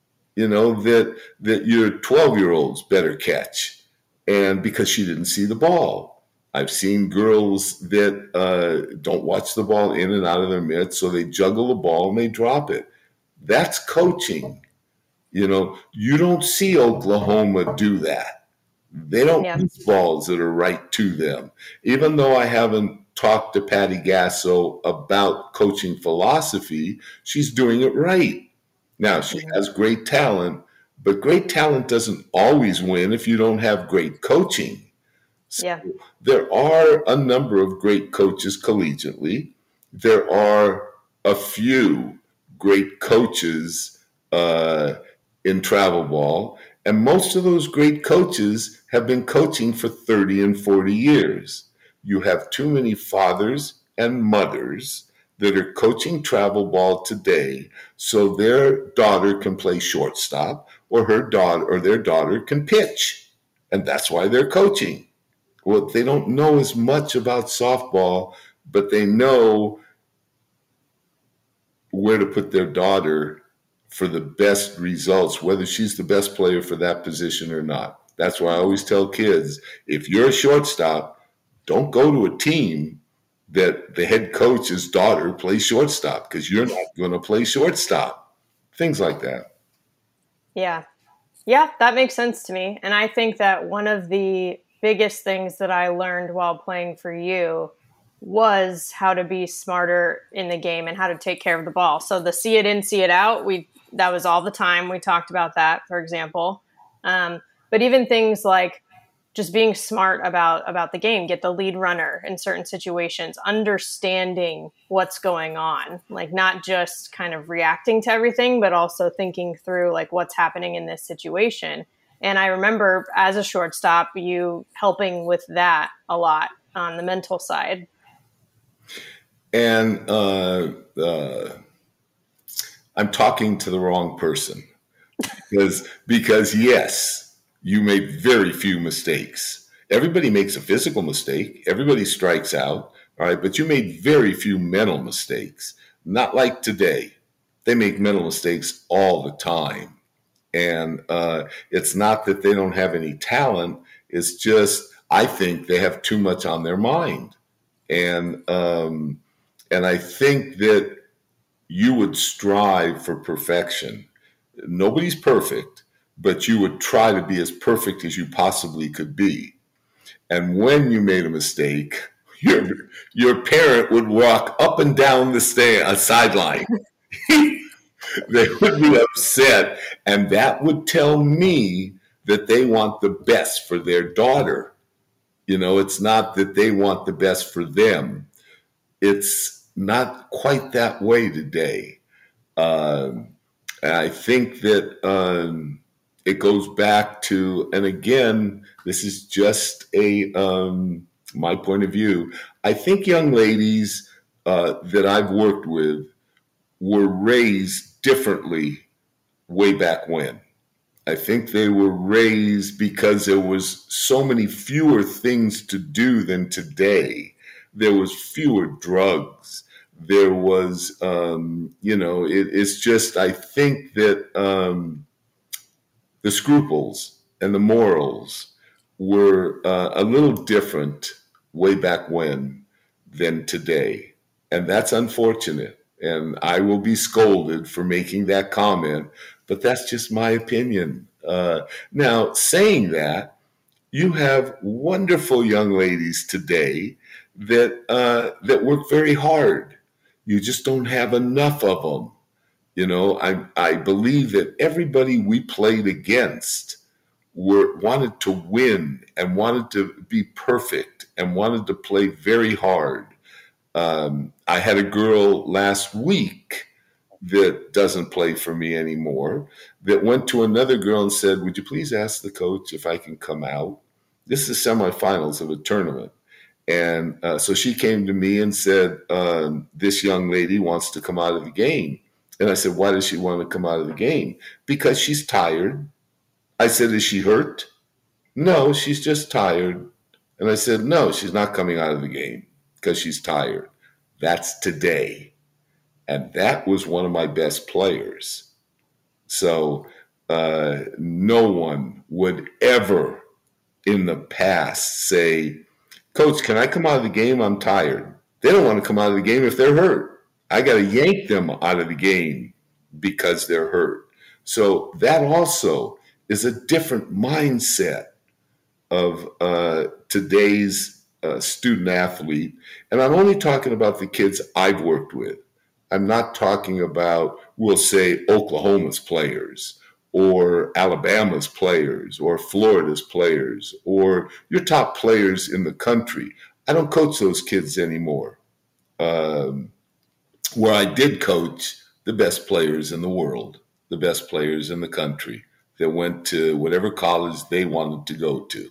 that your 12-year-olds better catch, and because she didn't see the ball. I've seen girls that don't watch the ball in and out of their mitts, so they juggle the ball and they drop it. That's coaching. You don't see Oklahoma do that. They don't use balls that are right to them. Even though I haven't talked to Patty Gasso about coaching philosophy, she's doing it right. Now, she has great talent, but great talent doesn't always win if you don't have great coaching. So there are a number of great coaches collegiately. There are a few great coaches uh, in travel ball. And most of those great coaches have been coaching for 30 and 40 years. You have too many fathers and mothers that are coaching travel ball today so their daughter can play shortstop or their daughter can pitch. And that's why they're coaching. Well, they don't know as much about softball, but they know where to put their daughter for the best results, whether she's the best player for that position or not. That's why I always tell kids, if you're a shortstop, don't go to a team that the head coach's daughter plays shortstop, because you're not going to play shortstop. Things like that. Yeah. Yeah, that makes sense to me. And I think that one of the biggest things that I learned while playing for you was how to be smarter in the game and how to take care of the ball. So the see it in, see it out, that was all the time. We talked about that, for example. But even things like just being smart about the game, get the lead runner in certain situations, understanding what's going on, like not just kind of reacting to everything, but also thinking through like what's happening in this situation. And I remember as a shortstop, you helping with that a lot on the mental side. And I'm talking to the wrong person because yes, you made very few mistakes. Everybody makes a physical mistake. Everybody strikes out. All right. But you made very few mental mistakes. Not like today. They make mental mistakes all the time. And it's not that they don't have any talent. It's just, I think they have too much on their mind. And I think that you would strive for perfection. Nobody's perfect, but you would try to be as perfect as you possibly could be. And when you made a mistake, your parent would walk up and down the sideline. They would be upset, and that would tell me that they want the best for their daughter. You know, it's not that they want the best for them. It's not quite that way today. And I think that it goes back to, and again, this is just my point of view. I think young ladies that I've worked with were raised differently way back when. I think they were raised because there was so many fewer things to do than today. There was fewer drugs. There was, it's just, I think that the scruples and the morals were a little different way back when than today. And that's unfortunate. And I will be scolded for making that comment, but that's just my opinion. Now, saying that, you have wonderful young ladies today that work very hard. You just don't have enough of them. You know, I believe that everybody we played against wanted to win and wanted to be perfect and wanted to play very hard. I had a girl last week that doesn't play for me anymore that went to another girl and said, "Would you please ask the coach if I can come out?" This is semifinals of a tournament. And so she came to me and said, this young lady wants to come out of the game. And I said, "Why does she want to come out of the game?" "Because she's tired." I said, "Is she hurt?" "No, she's just tired." And I said, "No, she's not coming out of the game because she's tired." That's today. And that was one of my best players. So no one would ever in the past say, "Coach, can I come out of the game? I'm tired." They don't want to come out of the game if they're hurt. I got to yank them out of the game because they're hurt. So that also is a different mindset of today's student athlete. And I'm only talking about the kids I've worked with. I'm not talking about, we'll say, Oklahoma's players or Alabama's players or Florida's players or your top players in the country. I don't coach those kids anymore. Where I did coach the best players in the world. the best players in the country that went to whatever college they wanted to go to.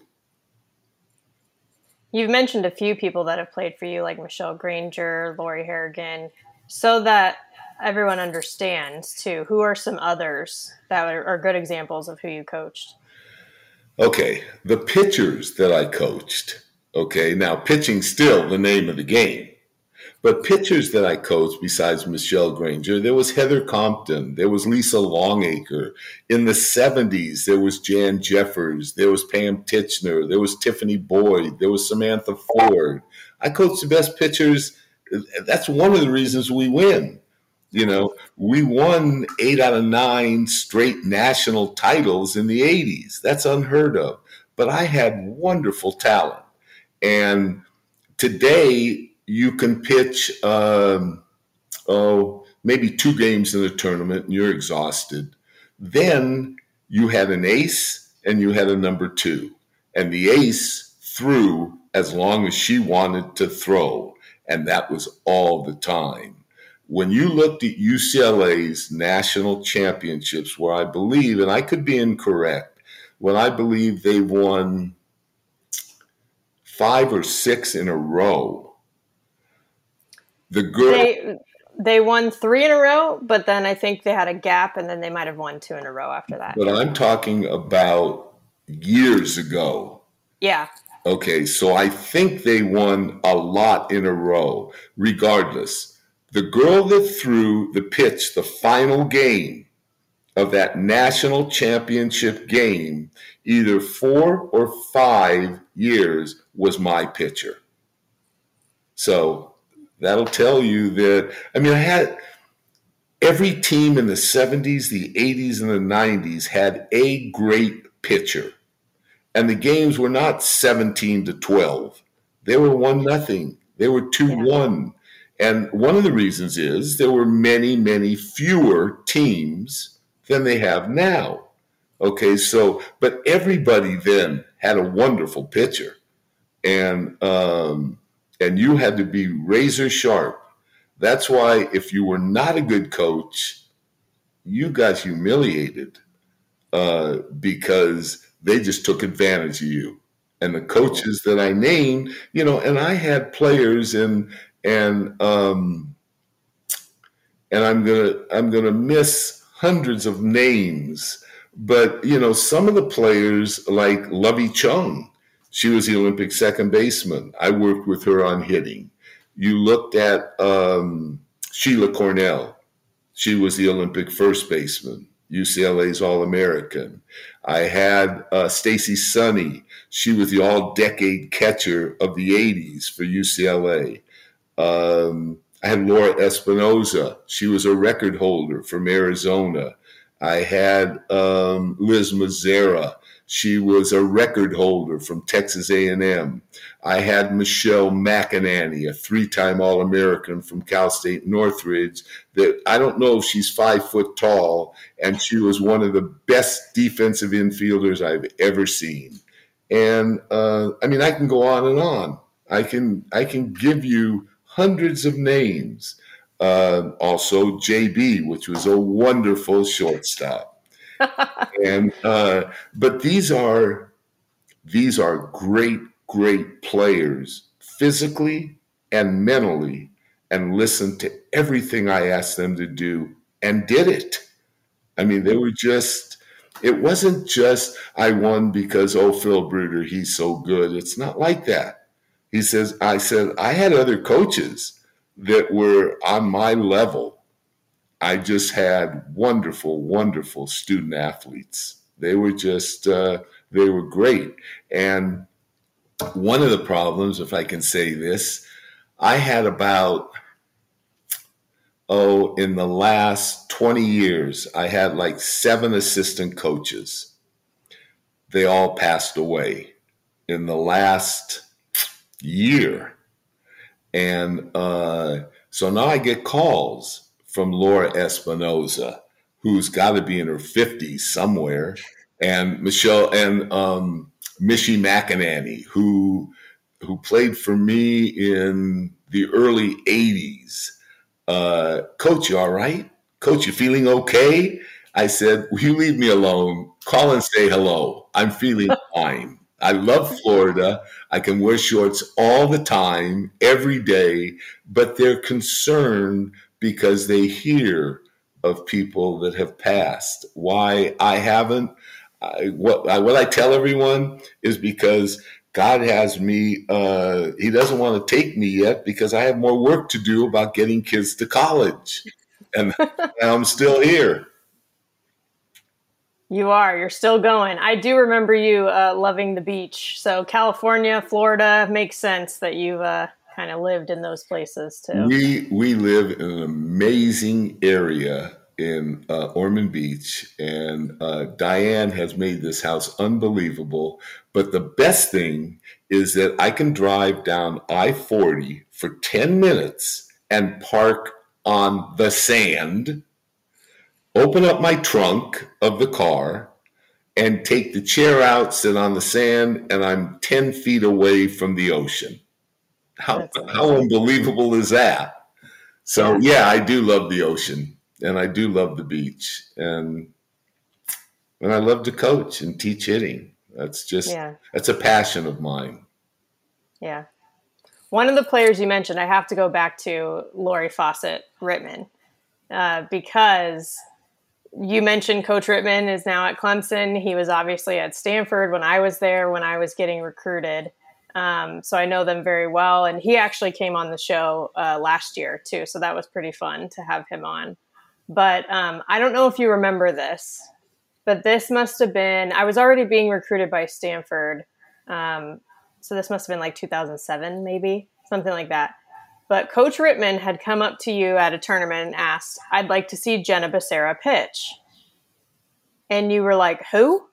You've mentioned a few people that have played for you, like Michelle Granger, Lori Harrigan, so that everyone understands too. Who are some others that are good examples of who you coached? Okay, the pitchers that I coached. Okay, now pitching's still the name of the game. But pitchers that I coached besides Michelle Granger, there was Heather Compton, there was Lisa Longacre. In the 70s, there was Jan Jeffers, there was Pam Titchener, there was Tiffany Boyd, there was Samantha Ford. I coached the best pitchers. That's one of the reasons we win. You know, we won 8 out of 9 straight national titles in the 80s. That's unheard of. But I had wonderful talent. And today, you can pitch, maybe 2 games in a tournament and you're exhausted. Then you had an ace and you had a number 2. And the ace threw as long as she wanted to throw. And that was all the time. When you looked at UCLA's national championships, where I believe, and I could be incorrect, when I believe they won 5 or 6 in a row, the girl, they won 3 in a row, but then I think they had a gap, and then they might have won 2 in a row after that. But I'm talking about years ago. Yeah. Okay, so I think they won a lot in a row. Regardless, the girl that threw the pitch, the final game of that national championship game, either 4 or 5 years, was my pitcher. So that'll tell you that, I mean, I had every team in the 70s, the 80s, and the 90s had a great pitcher. And the games were not 17-12. They were 1-0. They were 2-1. And one of the reasons is there were many, many fewer teams than they have now. Okay, so, but everybody then had a wonderful pitcher. And you had to be razor sharp. That's why if you were not a good coach, you got humiliated because they just took advantage of you. And the coaches that I named, you know, and I had players and I'm gonna miss hundreds of names, but you know, some of the players like Lovey Chung. She was the Olympic second baseman. I worked with her on hitting. You looked at Sheila Cornell. She was the Olympic first baseman, UCLA's All-American. I had Stacy Sonny. She was the all-decade catcher of the 80s for UCLA. I had Laura Espinoza. She was a record holder from Arizona. I had Liz Mazzara. She was a record holder from Texas A&M. I had Michelle McInerney, a 3-time All-American from Cal State Northridge. That I don't know if she's 5 foot tall, and she was one of the best defensive infielders I've ever seen. And I mean, I can go on and on. I can give you hundreds of names. Also, JB, which was a wonderful shortstop. And but these are great players physically and mentally, and listened to everything I asked them to do and did it. I mean, it wasn't just I won because Phil Bruder, he's so good. It's not like that. I said I had other coaches that were on my level. I just had wonderful student athletes. They were just, they were great. And one of the problems, if I can say this, I had about, in the last 20 years, I had like 7 assistant coaches. They all passed away in the last year. And so now I get calls from Laura Espinoza, who's got to be in her 50s somewhere, and Michelle and Michie McInerney, who played for me in the early 80s. Coach, you all right? Coach, you feeling okay? I said, will you leave me alone? Call and say hello. I'm feeling fine. I love Florida. I can wear shorts all the time, every day, but they're concerned because they hear of people that have passed. Why I haven't, what I tell everyone is because God has me, he doesn't want to take me yet because I have more work to do about getting kids to college. And I'm still here. You're still going. I do remember you loving the beach. So California, Florida, makes sense that you've kind of lived in those places too. We live in an amazing area in Ormond Beach, and Diane has made this house unbelievable. But the best thing is that I can drive down I-40 for 10 minutes and park on the sand, open up my trunk of the car, and take the chair out, sit on the sand, and I'm 10 feet away from the ocean. How unbelievable is that? So, yeah, I do love the ocean, and I do love the beach, and I love to coach and teach hitting. That's a passion of mine. Yeah. One of the players you mentioned, I have to go back to Lori Fawcett Rittman, because you mentioned Coach Rittman is now at Clemson. He was obviously at Stanford when I was there, when I was getting recruited. So I know them very well. And he actually came on the show last year too. So that was pretty fun to have him on. But I don't know if you remember this, but this must have been, I was already being recruited by Stanford. So this must have been like 2007, maybe something like that. But Coach Rittman had come up to you at a tournament and asked, I'd like to see Jenna Becerra pitch. And you were like, who?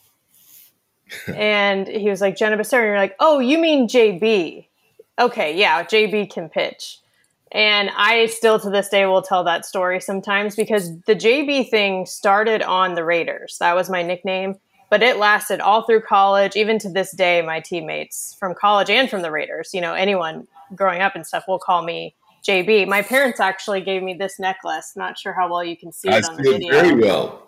And he was like, Jenna Becerra. And you're like, oh, you mean JB. Okay, yeah, JB can pitch. And I still to this day will tell that story sometimes because the JB thing started on the Raiders. That was my nickname. But it lasted all through college. Even to this day, my teammates from college and from the Raiders, anyone growing up and stuff will call me JB. My parents actually gave me this necklace. Not sure how well you can see it on the video. Very well.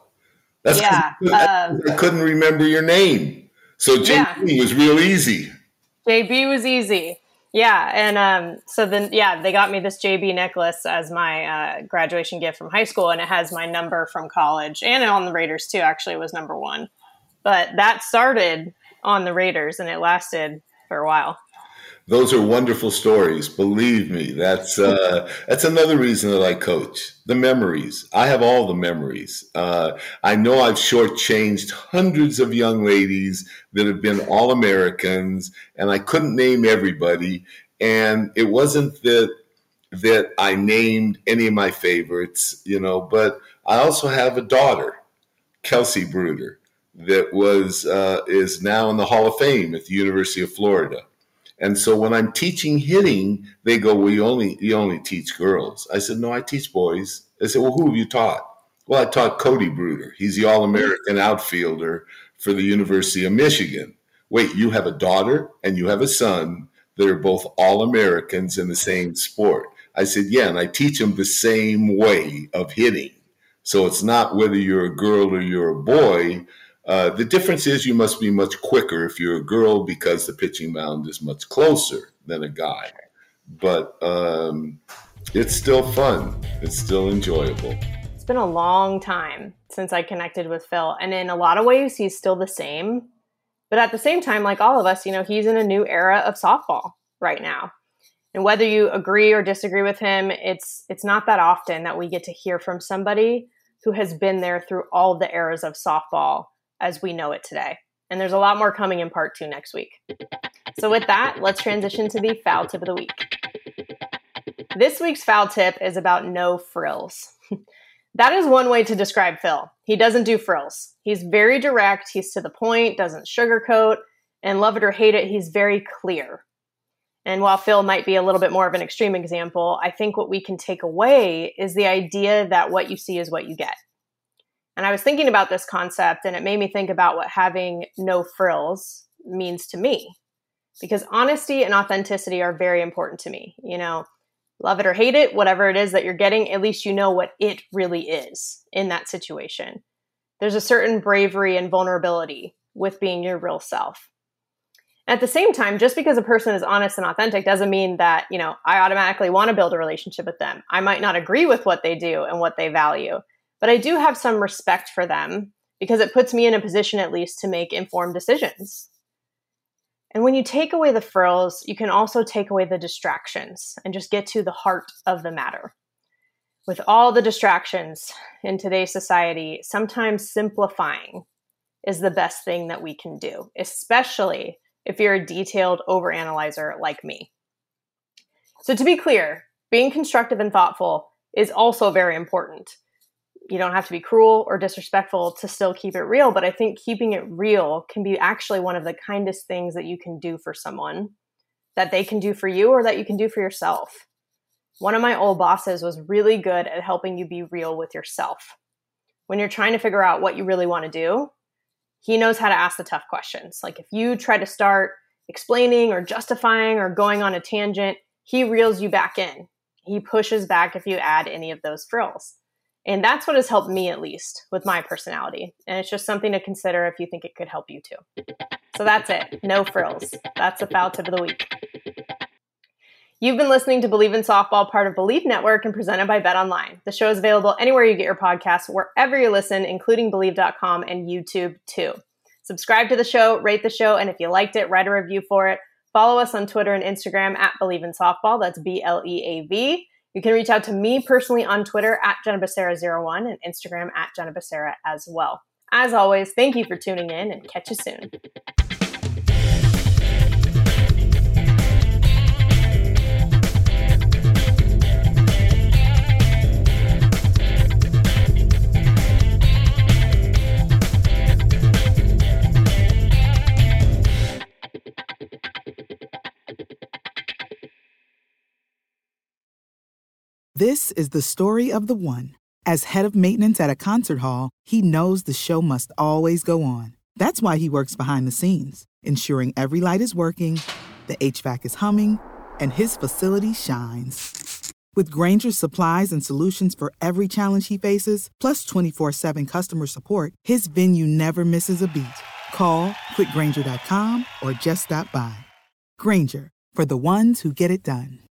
I couldn't remember your name. So JB was real easy. JB was easy. Yeah. And so then, they got me this JB necklace as my graduation gift from high school. And it has my number from college. And on the Raiders, too, actually, it was number 1. But that started on the Raiders, and it lasted for a while. Those are wonderful stories. Believe me, that's another reason that I coach. The memories. I have all the memories. I know I've shortchanged hundreds of young ladies that have been All-Americans, and I couldn't name everybody. And it wasn't that I named any of my favorites, but I also have a daughter, Kelsey Bruder, that is now in the Hall of Fame at the University of Florida. And so when I'm teaching hitting, they go, well, you only teach girls. I said, no, I teach boys. They said, well, who have you taught? Well, I taught Cody Bruder. He's the All-American outfielder for the University of Michigan. Wait, you have a daughter and you have a son that are both All-Americans in the same sport. I said, yeah, and I teach them the same way of hitting. So it's not whether you're a girl or you're a boy. The difference is you must be much quicker if you're a girl because the pitching mound is much closer than a guy. But it's still fun. It's still enjoyable. It's been a long time since I connected with Phil. And in a lot of ways, he's still the same. But at the same time, like all of us, he's in a new era of softball right now. And whether you agree or disagree with him, it's not that often that we get to hear from somebody who has been there through all the eras of softball as we know it today. And there's a lot more coming in part 2 next week. So with that, let's transition to the foul tip of the week. This week's foul tip is about no frills. That is one way to describe Phil. He doesn't do frills. He's very direct. He's to the point, doesn't sugarcoat, and love it or hate it, he's very clear. And while Phil might be a little bit more of an extreme example, I think what we can take away is the idea that what you see is what you get. And I was thinking about this concept, and it made me think about what having no frills means to me. Because honesty and authenticity are very important to me. Love it or hate it, whatever it is that you're getting, at least you know what it really is in that situation. There's a certain bravery and vulnerability with being your real self. At the same time, just because a person is honest and authentic doesn't mean that, I automatically want to build a relationship with them. I might not agree with what they do and what they value, but I do have some respect for them because it puts me in a position at least to make informed decisions. And when you take away the frills, you can also take away the distractions and just get to the heart of the matter. With all the distractions in today's society, sometimes simplifying is the best thing that we can do, especially if you're a detailed overanalyzer like me. So to be clear, being constructive and thoughtful is also very important. You don't have to be cruel or disrespectful to still keep it real, but I think keeping it real can be actually one of the kindest things that you can do for someone, that they can do for you or that you can do for yourself. One of my old bosses was really good at helping you be real with yourself. When you're trying to figure out what you really want to do, he knows how to ask the tough questions. Like if you try to start explaining or justifying or going on a tangent, he reels you back in. He pushes back if you add any of those frills. And that's what has helped me, at least, with my personality. And it's just something to consider if you think it could help you too. So that's it. No frills. That's the foul tip of the week. You've been listening to Believe in Softball, part of Believe Network and presented by BetOnline. The show is available anywhere you get your podcasts, wherever you listen, including Believe.com and YouTube too. Subscribe to the show, rate the show, and if you liked it, write a review for it. Follow us on Twitter and Instagram at Believe in Softball. That's BLEAV. You can reach out to me personally on Twitter at JennaBecerra01 and Instagram at JennaBecerra as well. As always, thank you for tuning in and catch you soon. This is the story of the one. As head of maintenance at a concert hall, he knows the show must always go on. That's why he works behind the scenes, ensuring every light is working, the HVAC is humming, and his facility shines. With Grainger's supplies and solutions for every challenge he faces, plus 24/7 customer support, his venue never misses a beat. Call quickgrainger.com or just stop by. Grainger, for the ones who get it done.